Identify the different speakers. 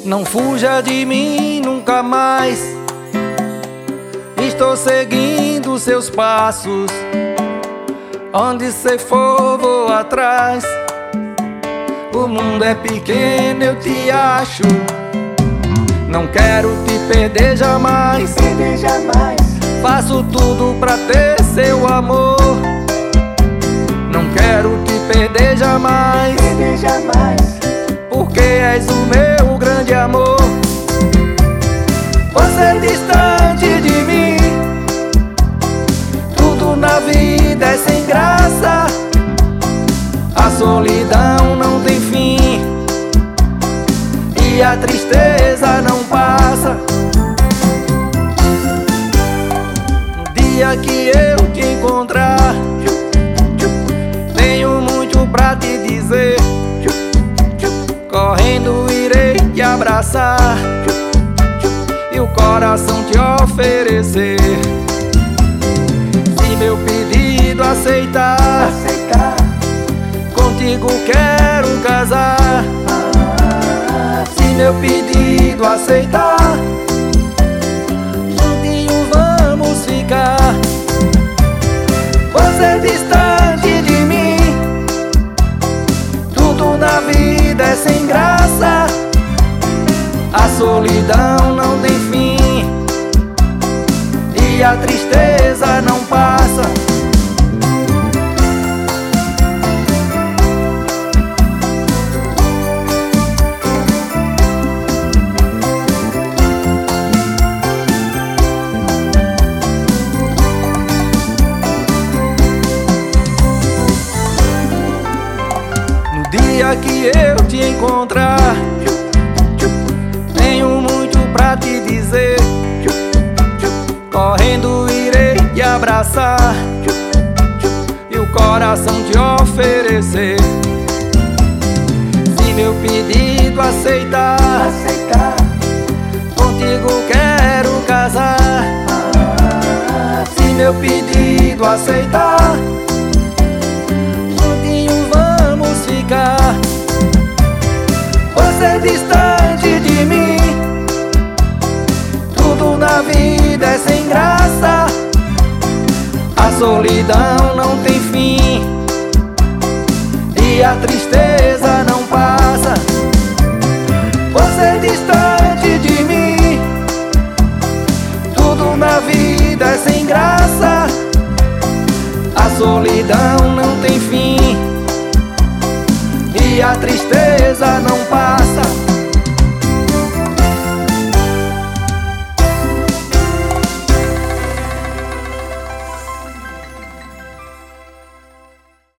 Speaker 1: Não fuja de mim nunca mais. Estou seguindo seus passos. Onde cê for, vou atrás. O mundo é pequeno, eu te acho. Não quero te perder jamais. Faço tudo pra ter seu amor. Não quero te perder jamais. Porque és o meu grande amor. Você é distante de mim. Tudo na vida é sem graça. A solidão não tem fim e a tristeza não passa. No dia que eu te encontrar, tenho muito pra te dizer. Correndo irei te abraçar e o coração te oferecer. Se meu pedido aceitar, contigo quero casar. Se meu pedido aceitar, juntinho vamos ficar. Você é distante de mim. Tudo na vida é sem graça. A solidão não tem fim e a tristeza não passa. Dia que eu te encontrar, tenho muito pra te dizer. Correndo irei te abraçar e o coração te oferecer. Se meu pedido aceitar, contigo quero casar. Se meu pedido aceitar, você é distante de mim. Tudo na vida é sem graça. A solidão não tem fim e a tristeza não passa. Você é distante de mim. Tudo na vida é sem graça. A solidão não tem fim e a tristeza não